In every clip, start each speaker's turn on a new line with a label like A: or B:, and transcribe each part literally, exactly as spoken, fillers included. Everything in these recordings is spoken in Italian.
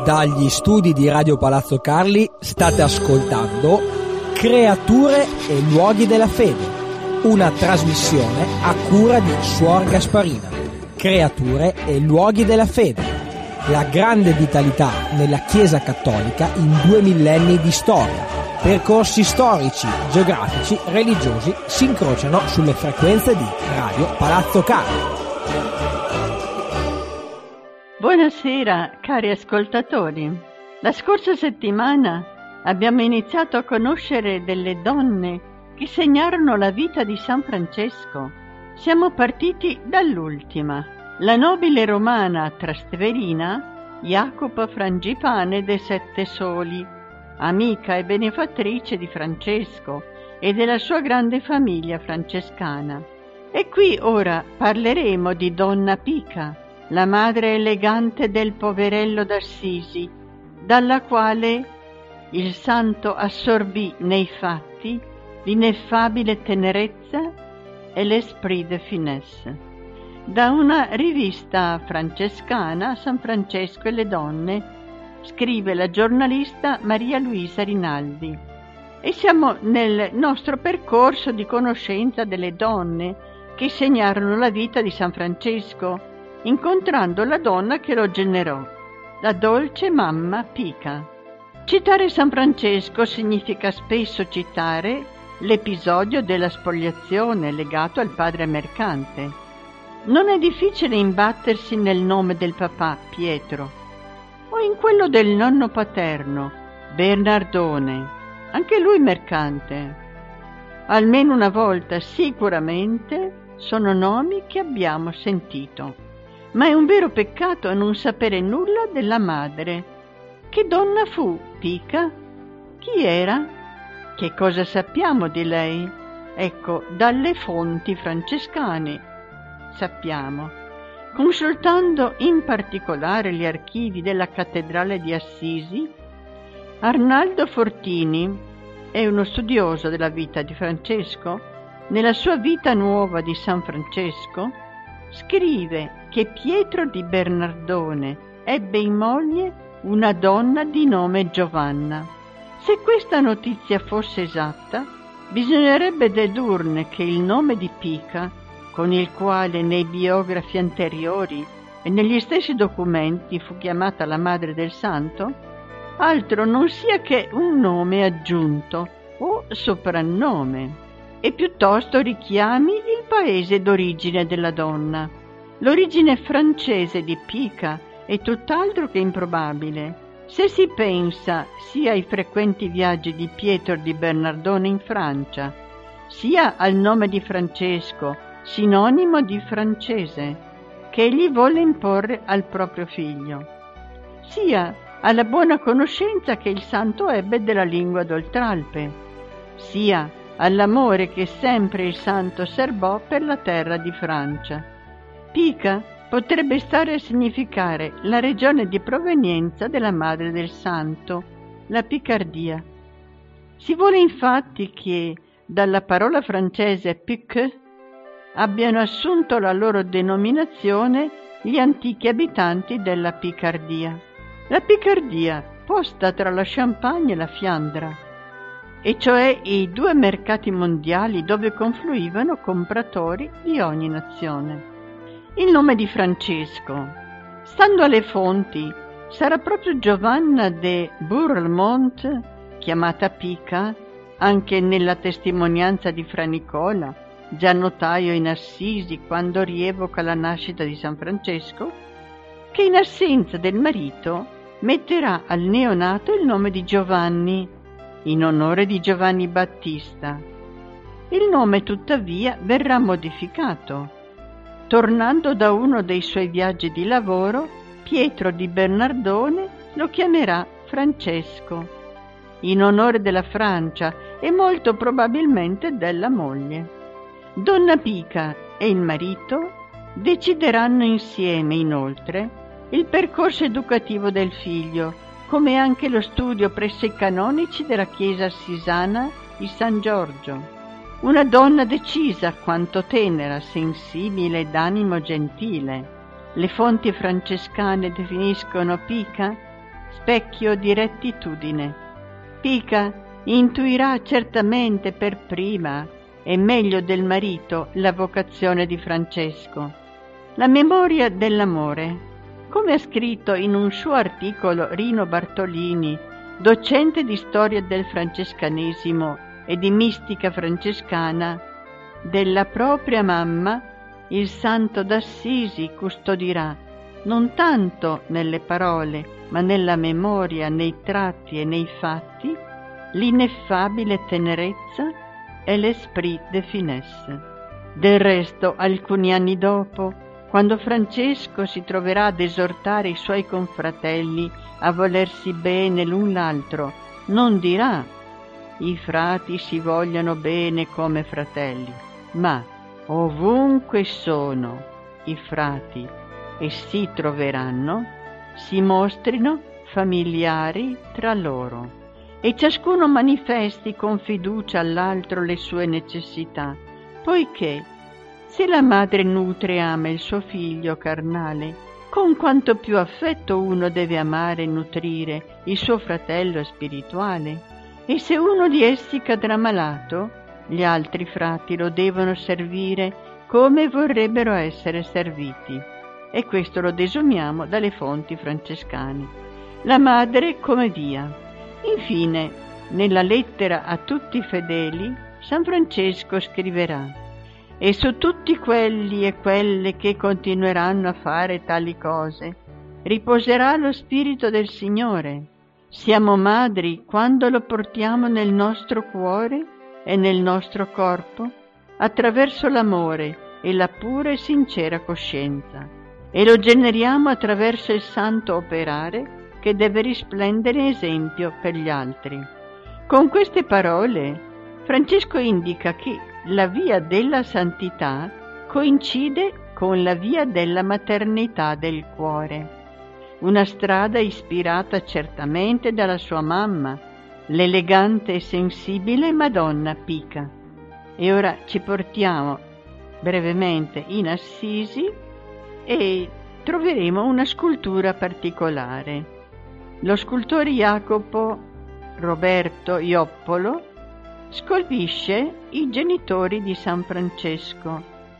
A: Dagli studi di Radio Palazzo Carli state ascoltando Creature e luoghi della fede, una trasmissione a cura di Suor Gasparina. Creature e luoghi della fede, la grande vitalità nella Chiesa Cattolica in due millenni di storia. Percorsi storici, geografici, religiosi si incrociano sulle frequenze di Radio Palazzo Carli.
B: Buonasera cari ascoltatori. La scorsa settimana abbiamo iniziato a conoscere delle donne che segnarono la vita di San Francesco. Siamo partiti dall'ultima, la nobile romana Trasteverina Jacopa Frangipane de Sette Soli, amica e benefattrice di Francesco e della sua grande famiglia francescana. E qui ora parleremo di Donna Pica, la madre elegante del poverello d'Assisi, dalla quale il santo assorbì nei fatti l'ineffabile tenerezza e l'esprit de finesse. Da una rivista francescana, San Francesco e le donne, scrive la giornalista Maria Luisa Rinaldi. E siamo nel nostro percorso di conoscenza delle donne che segnarono la vita di San Francesco, incontrando la donna che lo generò, la dolce mamma Pica. Citare San Francesco significa spesso citare l'episodio della spoliazione legato al padre mercante. Non è difficile imbattersi nel nome del papà Pietro o in quello del nonno paterno Bernardone, anche lui mercante. Almeno una volta sicuramente sono nomi che abbiamo sentito. Ma è un vero peccato non sapere nulla della madre. Che donna fu Pica? Chi era? Che cosa sappiamo di lei? Ecco, dalle fonti francescane sappiamo. Consultando in particolare gli archivi della cattedrale di Assisi, Arnaldo Fortini è uno studioso della vita di Francesco. Nella sua Vita nuova di San Francesco scrive che Pietro di Bernardone ebbe in moglie una donna di nome Giovanna. Se questa notizia fosse esatta, bisognerebbe dedurne che il nome di Pica, con il quale nei biografi anteriori e negli stessi documenti fu chiamata la madre del santo, altro non sia che un nome aggiunto o soprannome, e piuttosto richiami il paese d'origine della donna. L'origine francese di Pica è tutt'altro che improbabile, se si pensa sia ai frequenti viaggi di Pietro di Bernardone in Francia, sia al nome di Francesco, sinonimo di francese, che egli volle imporre al proprio figlio, sia alla buona conoscenza che il santo ebbe della lingua d'Oltralpe, sia all'amore che sempre il santo serbò per la terra di Francia. Pica potrebbe stare a significare la regione di provenienza della madre del santo, la Picardia. Si vuole infatti che dalla parola francese pique abbiano assunto la loro denominazione gli antichi abitanti della Picardia. La Picardia, posta tra la Champagne e la Fiandra, e cioè i due mercati mondiali dove confluivano compratori di ogni nazione. Il nome di Francesco, stando alle fonti, sarà proprio Giovanna de Bourlemont, chiamata Pica, anche nella testimonianza di Fra Nicola, già notaio in Assisi quando rievoca la nascita di San Francesco, che in assenza del marito metterà al neonato il nome di Giovanni, in onore di Giovanni Battista. Il nome tuttavia verrà modificato. Tornando da uno dei suoi viaggi di lavoro, Pietro di Bernardone lo chiamerà Francesco, in onore della Francia e molto probabilmente della moglie. Donna Pica e il marito decideranno insieme, inoltre, il percorso educativo del figlio, come anche lo studio presso i canonici della chiesa assisana di San Giorgio. Una donna decisa quanto tenera, sensibile ed animo gentile. Le fonti francescane definiscono Pica specchio di rettitudine. Pica intuirà certamente per prima e meglio del marito la vocazione di Francesco. La memoria dell'amore, come ha scritto in un suo articolo Rino Bartolini, docente di storia del francescanesimo e di mistica francescana, della propria mamma il santo d'Assisi custodirà, non tanto nelle parole, ma nella memoria, nei tratti e nei fatti, l'ineffabile tenerezza e l'esprit de finesse. Del resto, alcuni anni dopo, quando Francesco si troverà ad esortare i suoi confratelli a volersi bene l'un l'altro, non dirà «I frati si vogliano bene come fratelli», ma ovunque sono i frati e si troveranno, si mostrino familiari tra loro e ciascuno manifesti con fiducia all'altro le sue necessità, poiché se la madre nutre e ama il suo figlio carnale, con quanto più affetto uno deve amare e nutrire il suo fratello spirituale, e se uno di essi cadrà malato, gli altri frati lo devono servire come vorrebbero essere serviti. E questo lo desumiamo dalle fonti francescane. La madre come via. Infine, nella lettera a tutti i fedeli, San Francesco scriverà: «E su tutti quelli e quelle che continueranno a fare tali cose, riposerà lo Spirito del Signore. Siamo madri quando lo portiamo nel nostro cuore e nel nostro corpo, attraverso l'amore e la pura e sincera coscienza, e lo generiamo attraverso il santo operare che deve risplendere esempio per gli altri». Con queste parole Francesco indica che la via della santità coincide con la via della maternità del cuore, una strada ispirata certamente dalla sua mamma, l'elegante e sensibile Madonna Pica. E ora ci portiamo brevemente in Assisi e troveremo una scultura particolare. Lo scultore Jacopo Roberto Ioppolo scolpisce i genitori di San Francesco,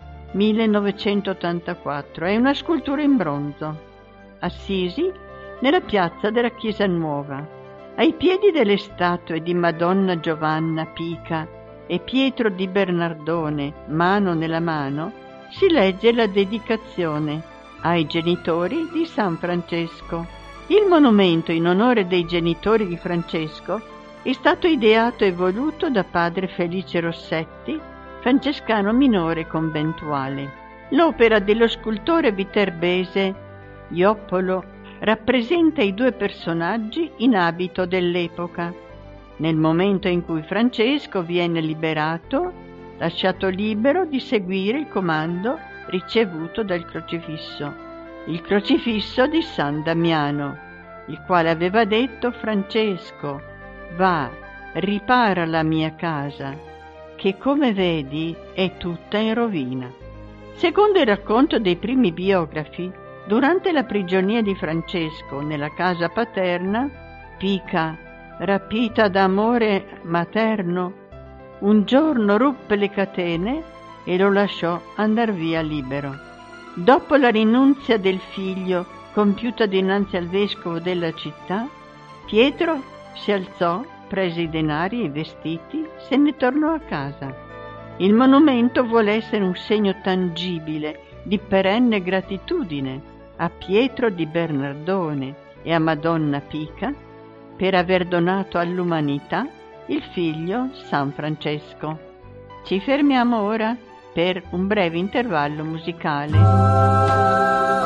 B: millenovecentottantaquattro. È una scultura in bronzo. Assisi, nella piazza della Chiesa Nuova. Ai piedi delle statue di Madonna Giovanna Pica e Pietro di Bernardone, mano nella mano, si legge la dedicazione ai genitori di San Francesco. Il monumento in onore dei genitori di Francesco è stato ideato e voluto da padre Felice Rossetti, francescano minore conventuale. L'opera dello scultore viterbese Ioppolo rappresenta i due personaggi in abito dell'epoca. Nel momento in cui Francesco viene liberato, lasciato libero di seguire il comando ricevuto dal crocifisso, il crocifisso di San Damiano, il quale aveva detto: «Francesco, va, ripara la mia casa, che come vedi è tutta in rovina». Secondo il racconto dei primi biografi, durante la prigionia di Francesco nella casa paterna, Pica, rapita d'amore materno, un giorno ruppe le catene e lo lasciò andar via libero. Dopo la rinunzia del figlio compiuta dinanzi al vescovo della città, Pietro si alzò, prese i denari e i vestiti, se ne tornò a casa. Il monumento vuole essere un segno tangibile di perenne gratitudine a Pietro di Bernardone e a Madonna Pica per aver donato all'umanità il figlio San Francesco. Ci fermiamo ora per un breve intervallo musicale.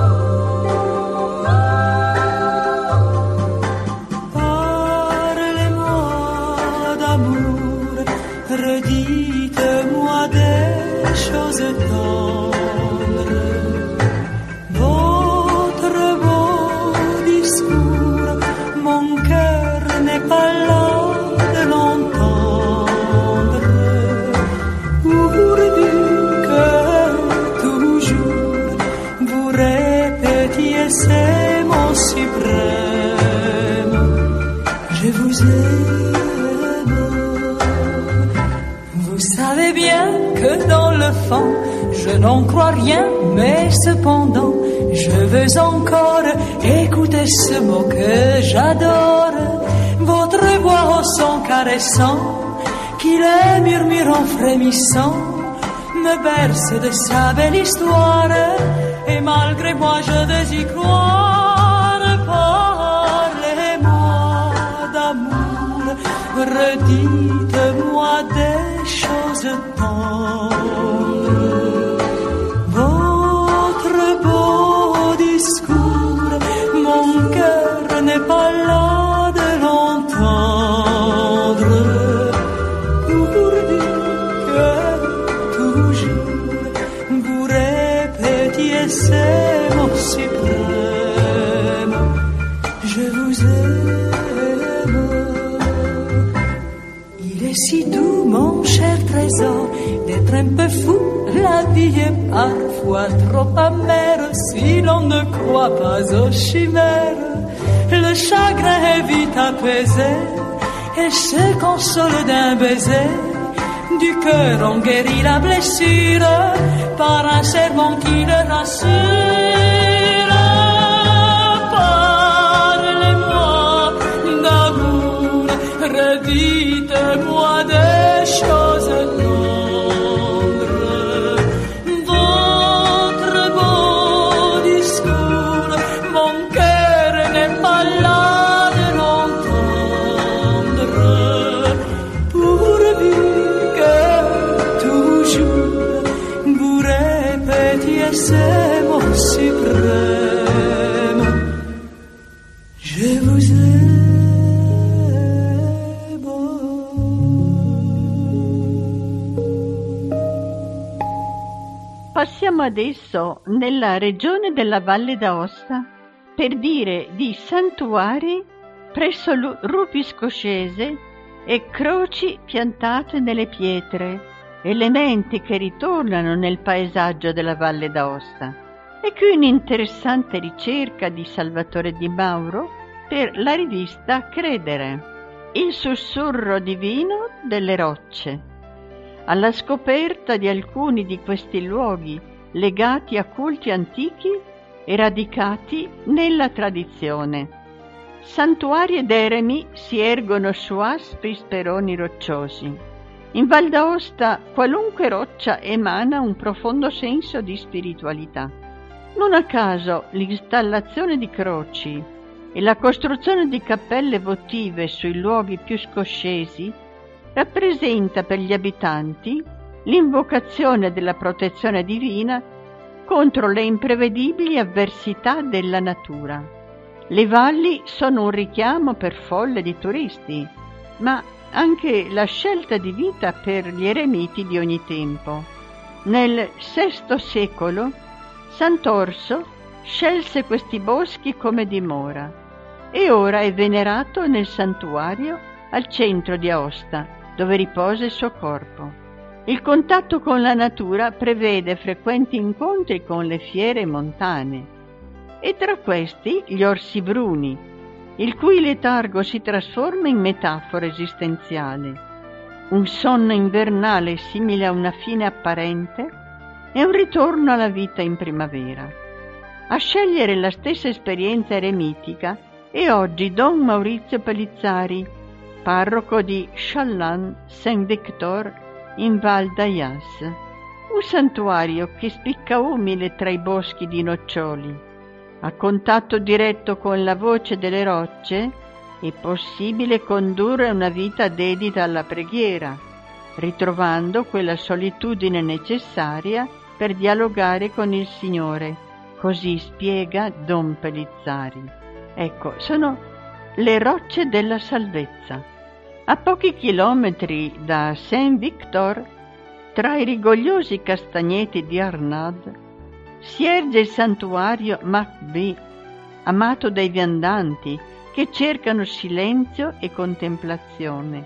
C: Redites-moi des choses tendres, votre beau discours, mon cœur n'est pas là de l'entendre, pourvu que toujours vous répétiez ces mots suprêmes. vous aime. Vous savez bien que dans le fond, je n'en crois rien, mais cependant, je veux encore écouter ce mot que j'adore. Votre voix au son caressant, qui les murmurant frémissant, me berce de sa belle histoire. Et malgré moi je veux y croire. Parlez-moi d'amour, redites-moi des choses tendres. Votre beau discours, mon cœur n'est pas là de l'entendre. Pourvu que toujours vous répétiez ces mots suprêmes, je vous aime. Il est si doux, mon cher trésor, d'être un peu fou. La vie est parfois trop amère si l'on ne croit pas aux chimères. Le chagrin est vite apaisé et se console d'un baiser. Du cœur on guérit la blessure par un serment qui le rassure. Parlez-moi d'amour, redites-moi des choses tendres. Votre beau discours, mon cœur n'est pas là de l'entendre. Pourvu que toujours vous répétiez ces mots suprêmes, je vous aime.
B: Passiamo adesso nella regione della Valle d'Aosta per dire di santuari presso il Rupi Scoscese e croci piantate nelle pietre, elementi che ritornano nel paesaggio della Valle d'Aosta. E qui un'interessante ricerca di Salvatore Di Mauro per la rivista Credere, il sussurro divino delle rocce. Alla scoperta di alcuni di questi luoghi legati a culti antichi e radicati nella tradizione. Santuari ed eremi si ergono su aspri speroni rocciosi. In Val d'Aosta qualunque roccia emana un profondo senso di spiritualità. Non a caso l'installazione di croci e la costruzione di cappelle votive sui luoghi più scoscesi rappresenta per gli abitanti l'invocazione della protezione divina contro le imprevedibili avversità della natura. Le valli sono un richiamo per folle di turisti, ma anche la scelta di vita per gli eremiti di ogni tempo. Nel sesto secolo Sant'Orso scelse questi boschi come dimora e ora è venerato nel santuario al centro di Aosta, dove riposa il suo corpo. Il contatto con la natura prevede frequenti incontri con le fiere montane e tra questi gli orsi bruni, il cui letargo si trasforma in metafora esistenziale, un sonno invernale simile a una fine apparente e un ritorno alla vita in primavera. A scegliere la stessa esperienza eremitica è oggi Don Maurizio Pellizzari, parroco di Challant-Saint-Victor in Val d'Ayas, un santuario che spicca umile tra i boschi di noccioli. A contatto diretto con la voce delle rocce è possibile condurre una vita dedita alla preghiera, ritrovando quella solitudine necessaria per dialogare con il Signore. Così spiega Don Pellizzari. Ecco, sono le rocce della salvezza. A pochi chilometri da Saint-Victor, tra i rigogliosi castagneti di Arnaud, si erge il santuario Macbi, amato dai viandanti che cercano silenzio e contemplazione.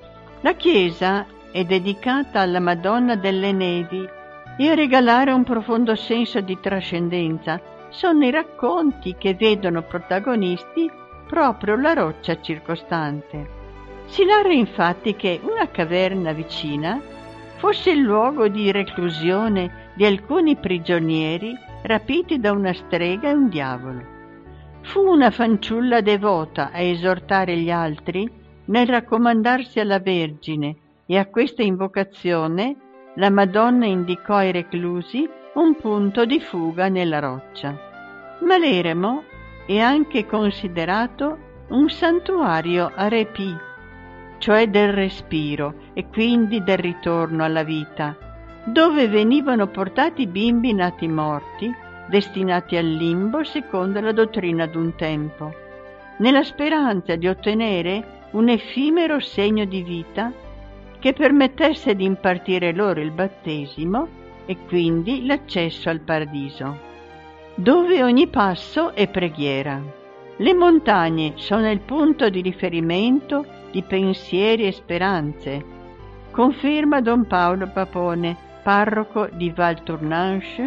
B: La chiesa è dedicata alla Madonna delle Nevi e a regalare un profondo senso di trascendenza sono i racconti che vedono protagonisti proprio la roccia circostante. Si narra infatti che una caverna vicina fosse il luogo di reclusione di alcuni prigionieri rapiti da una strega e un diavolo. Fu una fanciulla devota a esortare gli altri nel raccomandarsi alla Vergine, e a questa invocazione la Madonna indicò ai reclusi un punto di fuga nella roccia. Ma l'eremo è anche considerato un santuario a Repì, cioè del respiro e quindi del ritorno alla vita, dove venivano portati bimbi nati morti, destinati al limbo secondo la dottrina d'un tempo, nella speranza di ottenere un effimero segno di vita che permettesse di impartire loro il battesimo e quindi l'accesso al paradiso, dove ogni passo è preghiera. Le montagne sono il punto di riferimento di pensieri e speranze, conferma Don Paolo Papone, parroco di Val Tournanche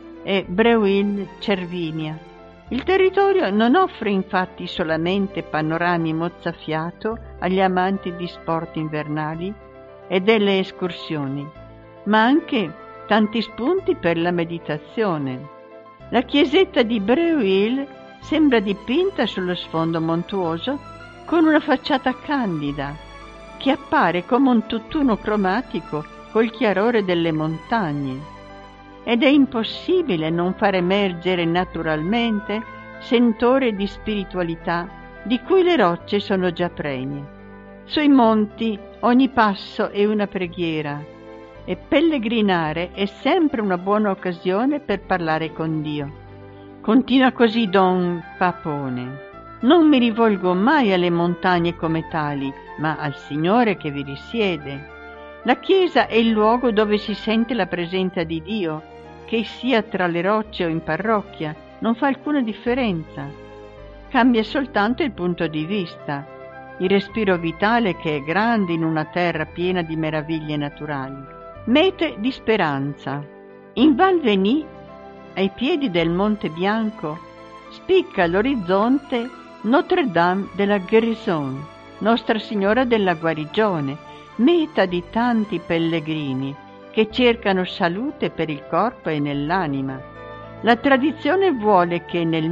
B: e Breuil Cervinia. Il territorio non offre infatti solamente panorami mozzafiato agli amanti di sport invernali e delle escursioni, ma anche tanti spunti per la meditazione. La chiesetta di Breuil sembra dipinta sullo sfondo montuoso con una facciata candida che appare come un tutt'uno cromatico col chiarore delle montagne, ed è impossibile non far emergere naturalmente sentore di spiritualità di cui le rocce sono già pregne. Sui monti ogni passo è una preghiera e pellegrinare è sempre una buona occasione per parlare con Dio. Continua così Don Papone: non mi rivolgo mai alle montagne come tali, ma al Signore che vi risiede. La chiesa è il luogo dove si sente la presenza di Dio, che sia tra le rocce o in parrocchia, non fa alcuna differenza. Cambia soltanto il punto di vista, il respiro vitale che è grande in una terra piena di meraviglie naturali. Mete di speranza. In Val Veny, ai piedi del Monte Bianco, spicca all'orizzonte Notre-Dame de la Guérison, Nostra Signora della Guarigione, meta di tanti pellegrini che cercano salute per il corpo e nell'anima. La tradizione vuole che nel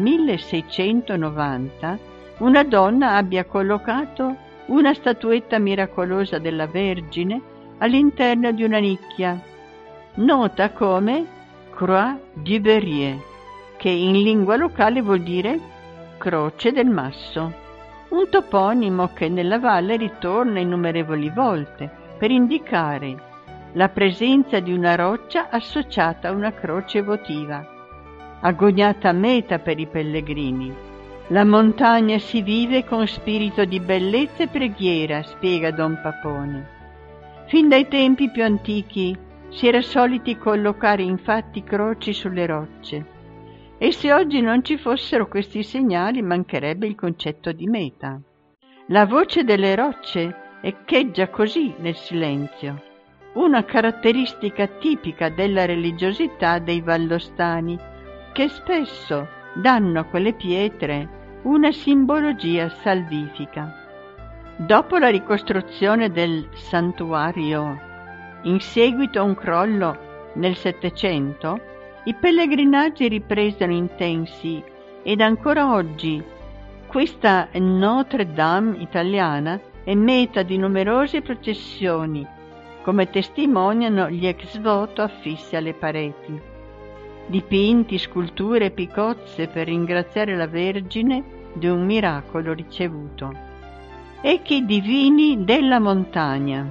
B: milleseicentonovanta una donna abbia collocato una statuetta miracolosa della Vergine all'interno di una nicchia, nota come Croix du Berrier, che in lingua locale vuol dire Croce del Masso, un toponimo che nella valle ritorna innumerevoli volte per indicare la presenza di una roccia associata a una croce votiva, agognata meta per i pellegrini. La montagna si vive con spirito di bellezza e preghiera, spiega Don Papone. Fin dai tempi più antichi si era soliti collocare infatti croci sulle rocce, e se oggi non ci fossero questi segnali mancherebbe il concetto di meta. La voce delle rocce echeggia così nel silenzio, una caratteristica tipica della religiosità dei vallostani, che spesso danno a quelle pietre una simbologia salvifica. Dopo la ricostruzione del santuario, in seguito a un crollo nel Settecento, i pellegrinaggi ripresero intensi ed ancora oggi questa Notre-Dame italiana è meta di numerose processioni, come testimoniano gli ex voto affissi alle pareti. Dipinti, sculture e picozze per ringraziare la Vergine di un miracolo ricevuto. Echi divini della montagna.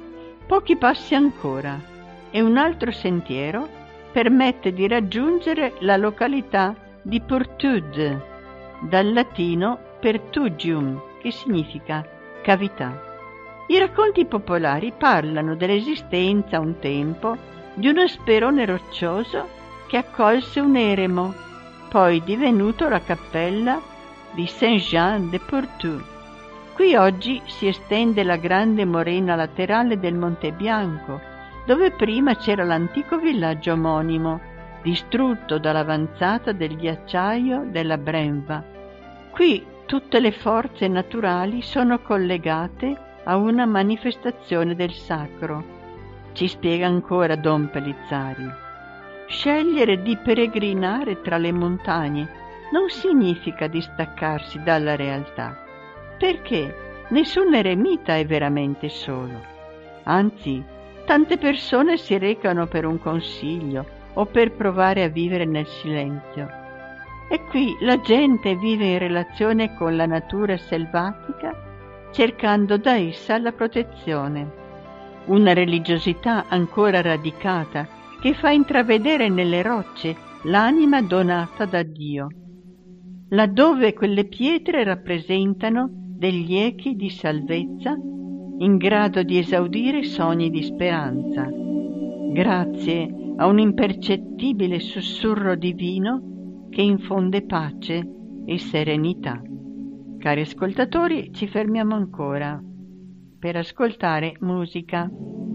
B: Pochi passi ancora e un altro sentiero permette di raggiungere la località di Portud, dal latino pertugium, che significa cavità. I racconti popolari parlano dell'esistenza un tempo di uno sperone roccioso che accolse un eremo, poi divenuto la cappella di Saint-Jean-de-Portud. Qui oggi si estende la grande morena laterale del Monte Bianco, dove prima c'era l'antico villaggio omonimo, distrutto dall'avanzata del ghiacciaio della Brenva. Qui tutte le forze naturali sono collegate a una manifestazione del sacro. Ci spiega ancora Don Pellizzari. Scegliere di peregrinare tra le montagne non significa distaccarsi dalla realtà, perché nessun eremita è veramente solo. Anzi, tante persone si recano per un consiglio o per provare a vivere nel silenzio. E qui la gente vive in relazione con la natura selvatica, cercando da essa la protezione. Una religiosità ancora radicata che fa intravedere nelle rocce l'anima donata da Dio, laddove quelle pietre rappresentano degli echi di salvezza in grado di esaudire sogni di speranza, grazie a un impercettibile sussurro divino che infonde pace e serenità. Cari ascoltatori, ci fermiamo ancora per ascoltare musica.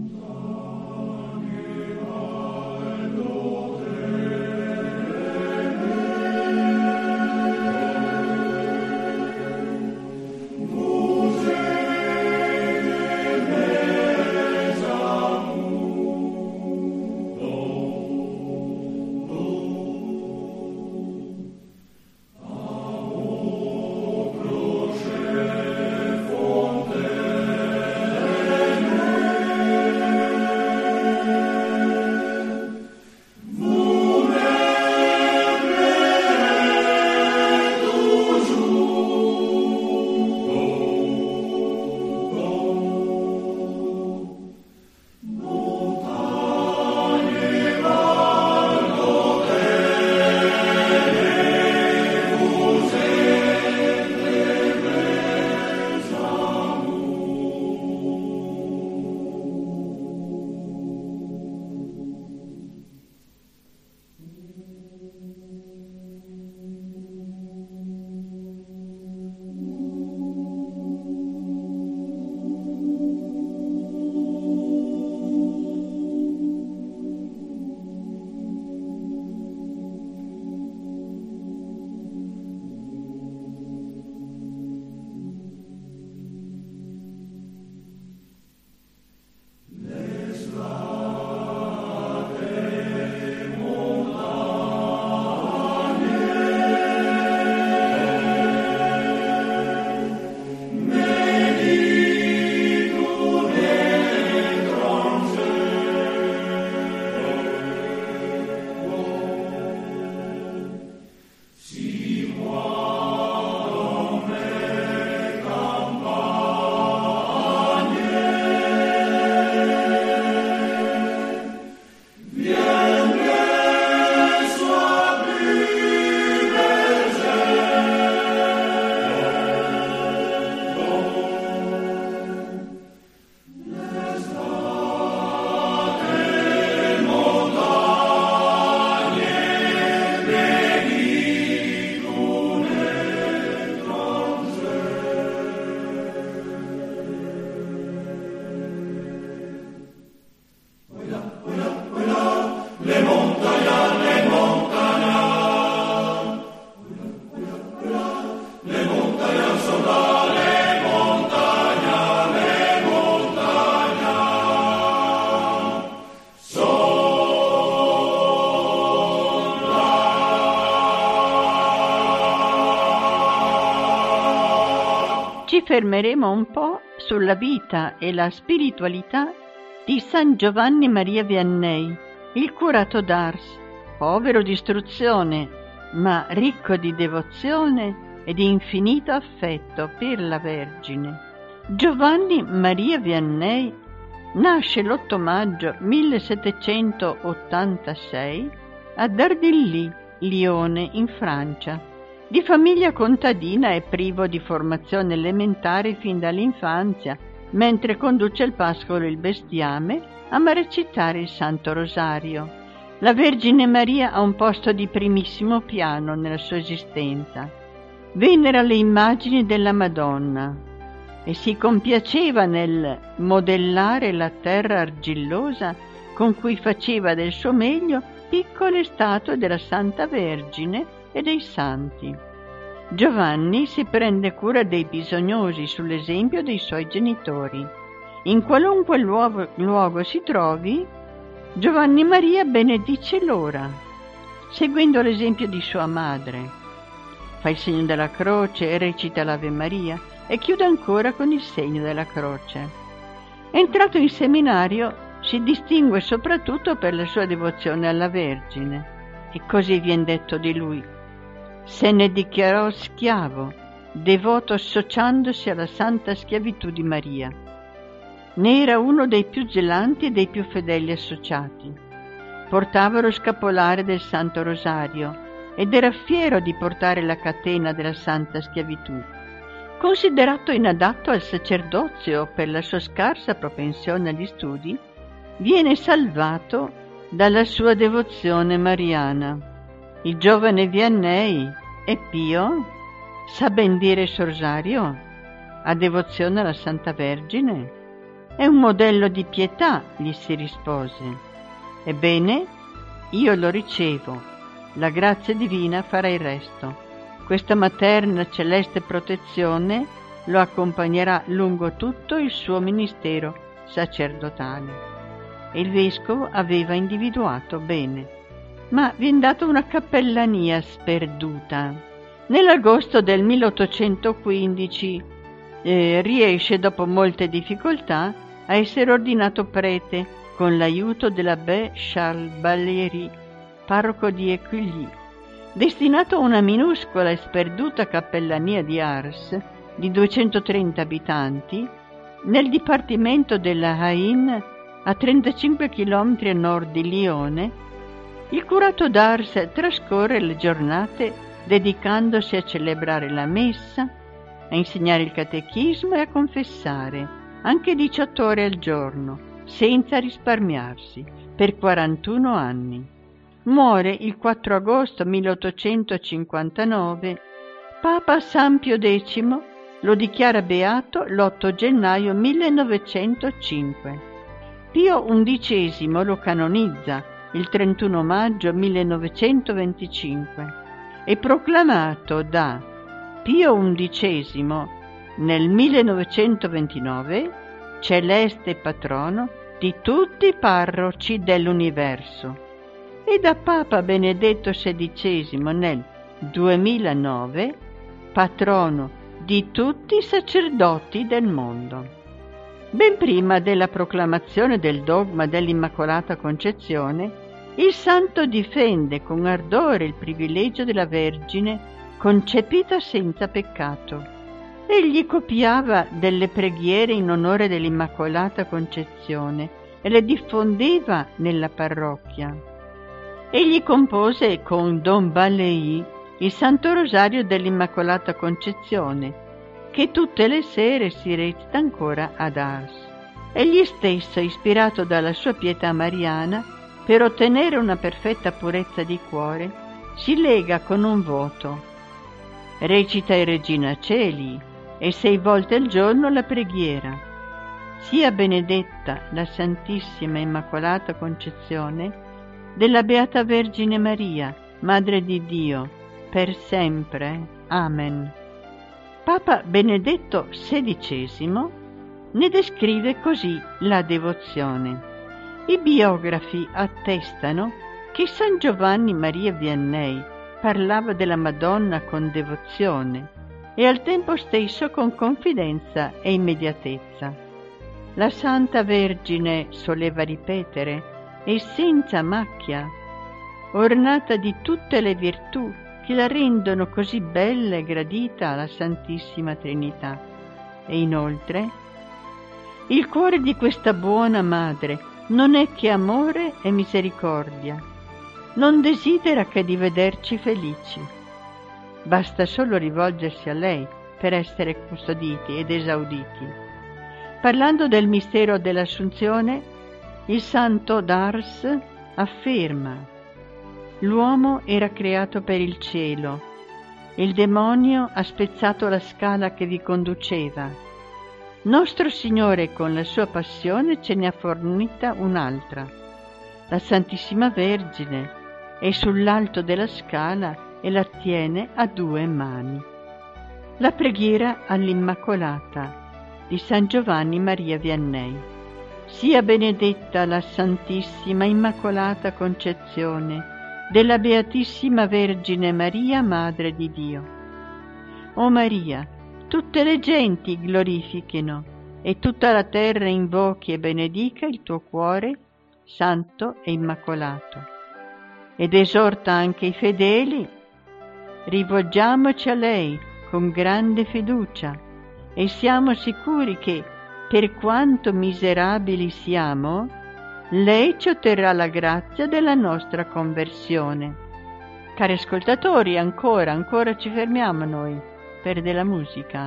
B: Ci fermeremo un po' sulla vita e la spiritualità di San Giovanni Maria Vianney, il curato d'Ars, povero di istruzione, ma ricco di devozione e di infinito affetto per la Vergine. Giovanni Maria Vianney nasce l'otto maggio millesettecentottantasei a Dardilly, Lione, in Francia. Di famiglia contadina e privo di formazione elementare fin dall'infanzia, mentre conduce il pascolo il bestiame, ama recitare il Santo Rosario. La Vergine Maria ha un posto di primissimo piano nella sua esistenza. Venera le immagini della Madonna e si compiaceva nel modellare la terra argillosa con cui faceva del suo meglio piccole statue della Santa Vergine e dei santi. Giovanni si prende cura dei bisognosi sull'esempio dei suoi genitori. In qualunque luogo, luogo si trovi, Giovanni Maria benedice l'ora, seguendo l'esempio di sua madre. Fa il segno della croce e recita l'Ave Maria e chiude ancora con il segno della croce. Entrato in seminario, si distingue soprattutto per la sua devozione alla Vergine, e così viene detto di lui: se ne dichiarò schiavo, devoto associandosi alla santa schiavitù di Maria. Ne era uno dei più zelanti e dei più fedeli associati. Portava lo scapolare del Santo Rosario ed era fiero di portare la catena della santa schiavitù. Considerato inadatto al sacerdozio per la sua scarsa propensione agli studi, viene salvato dalla sua devozione mariana. Il giovane Vianney è pio, sa ben dire il rosario, ha devozione alla Santa Vergine, è un modello di pietà, gli si rispose. Ebbene, io lo ricevo, la grazia divina farà il resto. Questa materna celeste protezione lo accompagnerà lungo tutto il suo ministero sacerdotale. Il vescovo aveva individuato bene, ma viene data una cappellania sperduta. Nell'agosto del milleottocentoquindici eh, riesce, dopo molte difficoltà, a essere ordinato prete con l'aiuto dell'abbé Charles Ballery, parroco di Écully. Destinato a una minuscola e sperduta cappellania di Ars di duecentotrenta abitanti, nel dipartimento della Haine, a trentacinque chilometri a nord di Lione, il curato d'Ars trascorre le giornate dedicandosi a celebrare la messa, a insegnare il catechismo e a confessare, anche diciotto ore al giorno, senza risparmiarsi, per quarantuno anni. Muore il quattro agosto milleottocentocinquantanove. Papa San Pio X lo dichiara beato l'otto gennaio millenovecentocinque. Pio undicesimo lo canonizza il trentuno maggio millenovecentoventicinque e proclamato da Pio undicesimo nel millenovecentoventinove celeste patrono di tutti i parroci dell'universo, e da Papa Benedetto sedicesimo nel duemilanove patrono di tutti i sacerdoti del mondo. Ben prima della proclamazione del dogma dell'Immacolata Concezione, il santo difende con ardore il privilegio della Vergine concepita senza peccato. Egli copiava delle preghiere in onore dell'Immacolata Concezione e le diffondeva nella parrocchia. Egli compose con Don Ballery il Santo Rosario dell'Immacolata Concezione, che tutte le sere si recita ancora ad Ars. Egli stesso, ispirato dalla sua pietà mariana, per ottenere una perfetta purezza di cuore, si lega con un voto. Recita il Regina Celi e sei volte al giorno la preghiera. Sia benedetta la Santissima Immacolata Concezione della Beata Vergine Maria, Madre di Dio, per sempre. Amen. Papa Benedetto sedicesimo ne descrive così la devozione. I biografi attestano che San Giovanni Maria Vianney parlava della Madonna con devozione e al tempo stesso con confidenza e immediatezza. La Santa Vergine, soleva ripetere, è senza macchia, ornata di tutte le virtù che la rendono così bella e gradita alla Santissima Trinità. E inoltre, il cuore di questa buona madre non è che amore e misericordia, non desidera che di vederci felici. Basta solo rivolgersi a lei per essere custoditi ed esauditi. Parlando del mistero dell'Assunzione, il santo d'Ars afferma: l'uomo era creato per il cielo, il demonio ha spezzato la scala che vi conduceva. Nostro Signore con la sua passione ce ne ha fornita un'altra. La Santissima Vergine è sull'alto della scala e la tiene a due mani. La preghiera all'Immacolata di San Giovanni Maria Vianney. Sia benedetta la Santissima Immacolata Concezione della Beatissima Vergine Maria, Madre di Dio. O Maria, tutte le genti glorifichino e tutta la terra invochi e benedica il tuo cuore santo e immacolato. Ed esorta anche i fedeli: rivolgiamoci a lei con grande fiducia e siamo sicuri che, per quanto miserabili siamo, lei ci otterrà la grazia della nostra conversione. Cari ascoltatori, ancora, ancora ci fermiamo noi per della musica.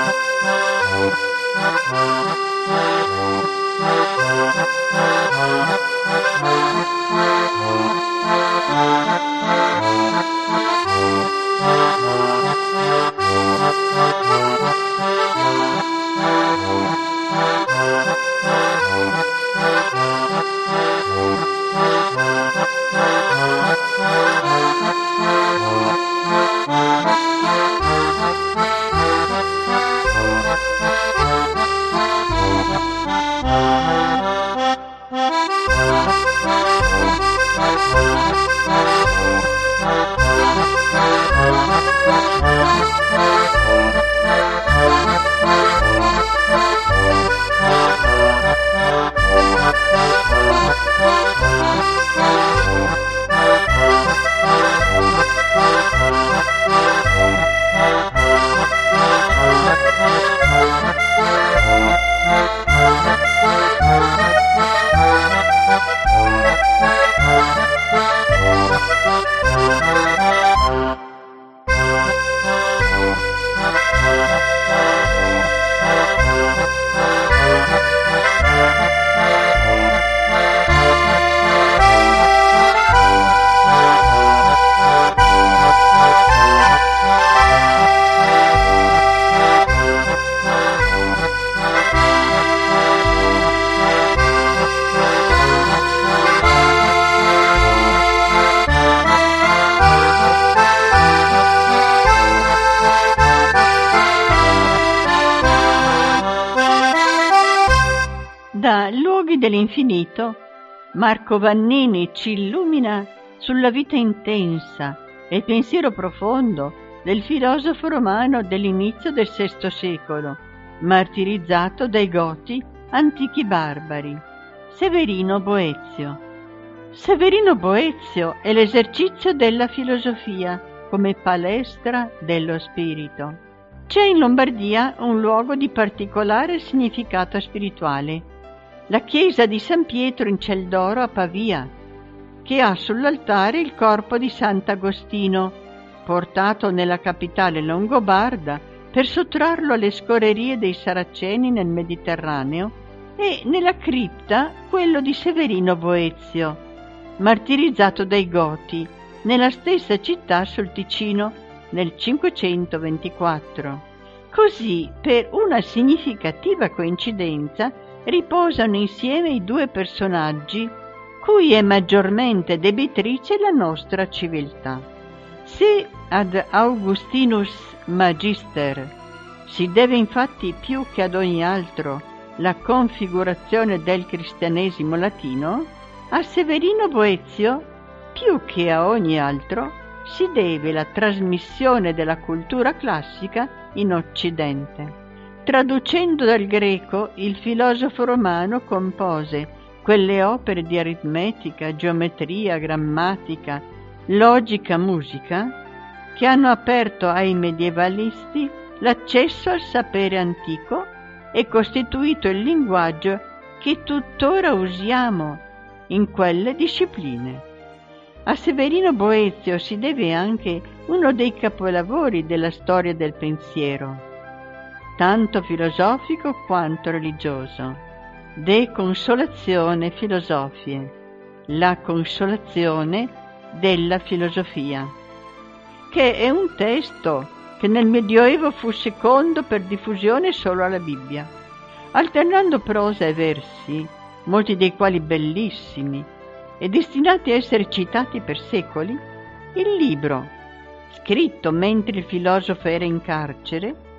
B: Da Luoghi dell'Infinito, Marco Vannini ci illumina sulla vita intensa e il pensiero profondo del filosofo romano dell'inizio del sesto secolo, martirizzato dai Goti, antichi barbari, Severino Boezio. Severino Boezio è l'esercizio della filosofia come palestra dello spirito. C'è in Lombardia un luogo di particolare significato spirituale, la chiesa di San Pietro in Ciel d'Oro a Pavia, che ha sull'altare il corpo di Sant'Agostino, portato nella capitale longobarda per sottrarlo alle scorrerie dei Saraceni nel Mediterraneo, e nella cripta quello di Severino Boezio, martirizzato dai Goti nella stessa città sul Ticino nel cinquecentoventiquattro. Così, per una significativa coincidenza, riposano insieme i due personaggi cui è maggiormente debitrice la nostra civiltà. Se ad Augustinus Magister si deve infatti più che ad ogni altro la configurazione del cristianesimo latino, a Severino Boezio più che a ogni altro si deve la trasmissione della cultura classica in Occidente. Traducendo dal greco, il filosofo romano compose quelle opere di aritmetica, geometria, grammatica, logica, musica, che hanno aperto ai medievalisti l'accesso al sapere antico e costituito il linguaggio che tuttora usiamo in quelle discipline. A Severino Boezio si deve anche uno dei capolavori della storia del pensiero, tanto filosofico quanto religioso, De Consolatione Philosophiae, la consolazione della filosofia, che è un testo che nel Medioevo fu secondo per diffusione solo alla Bibbia. Alternando prosa e versi, molti dei quali bellissimi e destinati a essere citati per secoli, il libro, scritto mentre il filosofo era in carcere,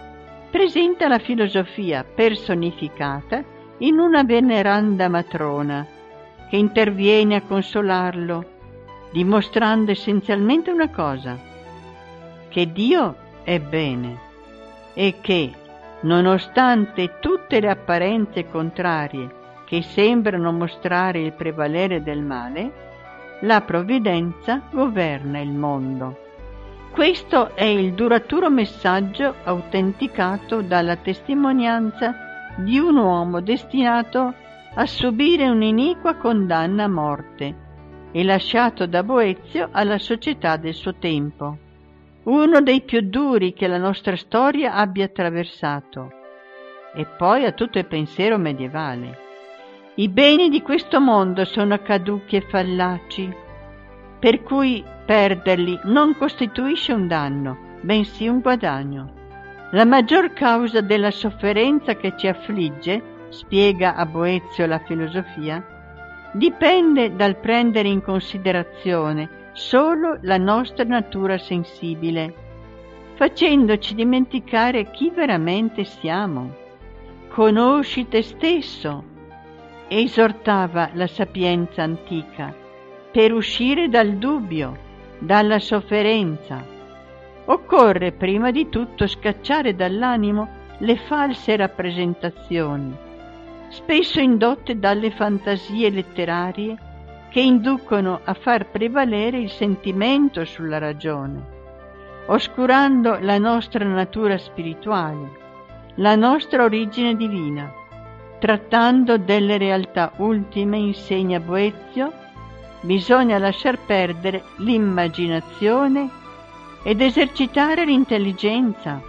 B: presenta la filosofia personificata in una veneranda matrona che interviene a consolarlo, dimostrando essenzialmente una cosa: che Dio è bene e che, nonostante tutte le apparenze contrarie che sembrano mostrare il prevalere del male, la provvidenza governa il mondo. Questo è il duraturo messaggio autenticato dalla testimonianza di un uomo destinato a subire un'iniqua condanna a morte e lasciato da Boezio alla società del suo tempo, uno dei più duri che la nostra storia abbia attraversato, e poi a tutto il pensiero medievale. I beni di questo mondo sono caduchi e fallaci, per cui perderli non costituisce un danno, bensì un guadagno. La maggior causa della sofferenza che ci affligge, spiega a Boezio la filosofia, dipende dal prendere in considerazione solo la nostra natura sensibile, facendoci dimenticare chi veramente siamo. Conosci te stesso, esortava la sapienza antica, per uscire dal dubbio, dalla sofferenza. Occorre prima di tutto scacciare dall'animo le false rappresentazioni, spesso indotte dalle fantasie letterarie che inducono a far prevalere il sentimento sulla ragione, oscurando la nostra natura spirituale, la nostra origine divina. Trattando delle realtà ultime, insegna Boezio, bisogna lasciar perdere l'immaginazione ed esercitare l'intelligenza,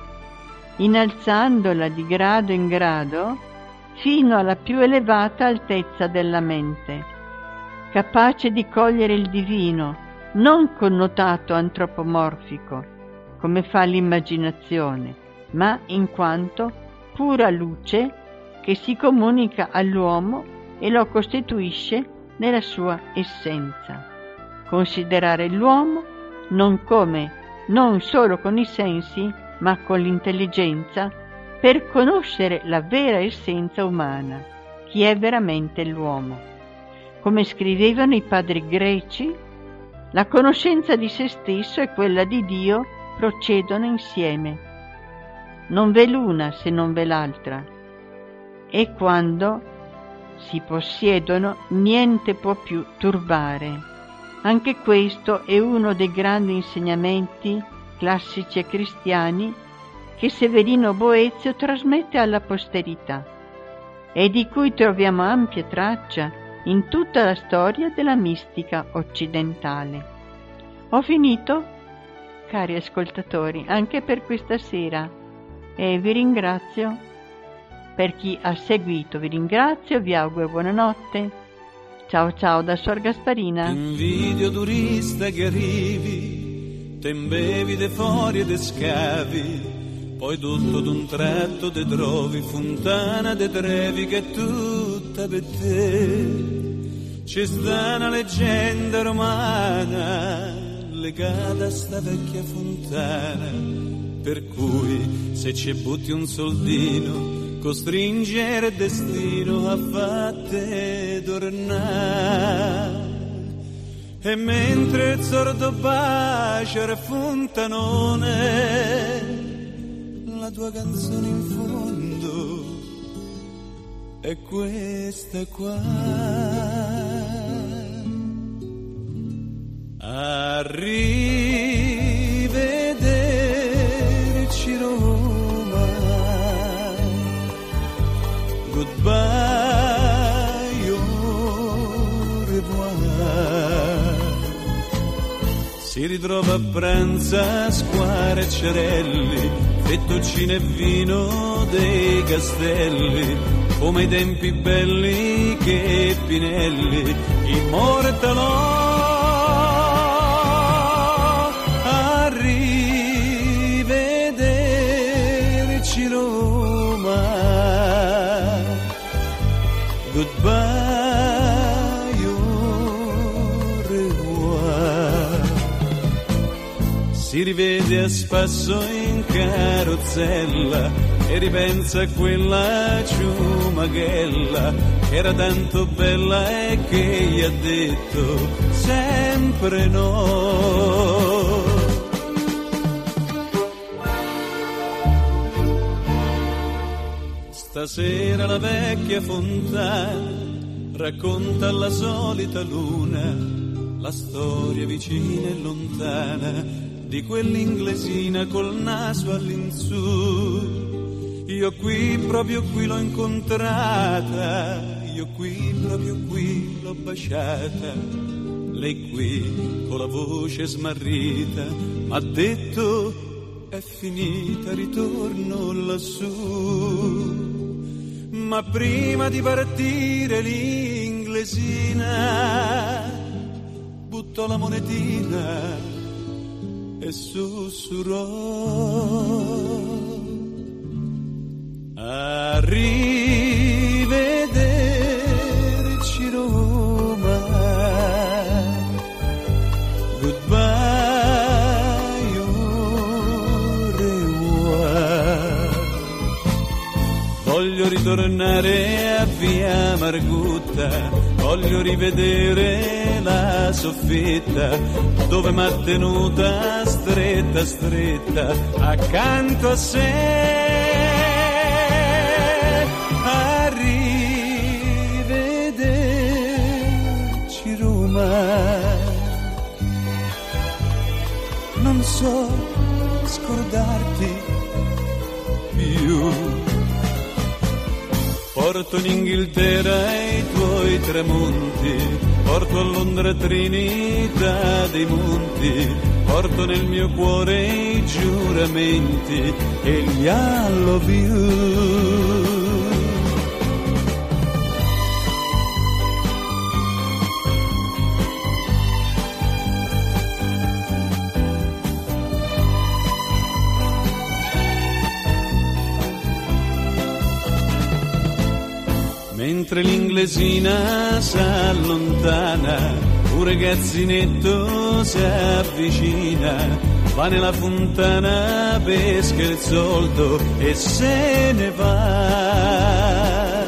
B: innalzandola di grado in grado fino alla più elevata altezza della mente, capace di cogliere il divino, non connotato antropomorfico, come fa l'immaginazione, ma in quanto pura luce che si comunica all'uomo e lo costituisce nella sua essenza. Considerare l'uomo non come, non solo con i sensi, ma con l'intelligenza, per conoscere la vera essenza umana, chi è veramente l'uomo. Come scrivevano i padri greci, la conoscenza di se stesso e quella di Dio procedono insieme. Non v'è l'una se non v'è l'altra. E quando si possiedono, niente può più turbare. Anche questo è uno dei grandi insegnamenti classici e cristiani che Severino Boezio trasmette alla posterità e di cui troviamo ampia traccia in tutta la storia della mistica occidentale. Ho finito, cari ascoltatori, anche per questa sera e vi ringrazio. Per chi ha seguito vi ringrazio, vi auguro buonanotte. Ciao ciao da Suor Gasparina.
D: Invidio turista che arrivi, te bevi de fuori e de scavi, poi tutto d'un tratto te trovi fontana de Trevi che è tutta per te. C'è sta una leggenda romana legata a sta vecchia fontana, per cui se ci butti un soldino costringere il destino a fatte tornare. E mentre il sordo bacia fontanone, la tua canzone in fondo è questa qua. Arrivederci Roma, goodbye, au revoir. Si ritrova a pranzo a Square e Cerelli, fettuccine e vino dei castelli, come i tempi belli che Pinelli immortalò. Arrivederci Roma, goodbye, au revoir. Si rivede a spasso in carrozzella e ripensa a quella ciumaghella che era tanto bella e che gli ha detto sempre no. Stasera la vecchia fontana racconta alla solita luna la storia vicina e lontana di quell'inglesina col naso all'insù. Io qui, proprio qui l'ho incontrata, io qui, proprio qui l'ho baciata. Lei qui, con la voce smarrita, m'ha detto è finita, ritorno lassù. Ma prima di partire l'inglesina buttò la monetina e sussurrò: arrivederci Roma, goodbye au revoir. Voglio ritornare a via Margutta, voglio rivedere la soffitta dove m'ha tenuta stretta stretta accanto a sé. Arrivederci Roma, non so scordarti più. Porto in Inghilterra i tuoi tramonti, porto a Londra Trinità dei Monti, porto nel mio cuore i giuramenti e gli I love you. Mentre l'inglesina s'allontana, un ragazzinetto si avvicina, va nella fontana, pesca il soldo e se ne va.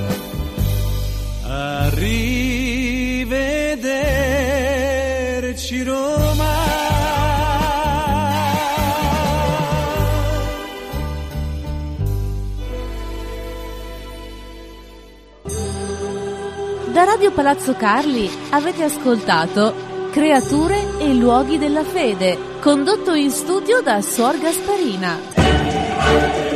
D: Arrivederci Roma.
E: Da Radio Palazzo Carli avete ascoltato Creature e luoghi della fede, condotto in studio da Suor Gasparina.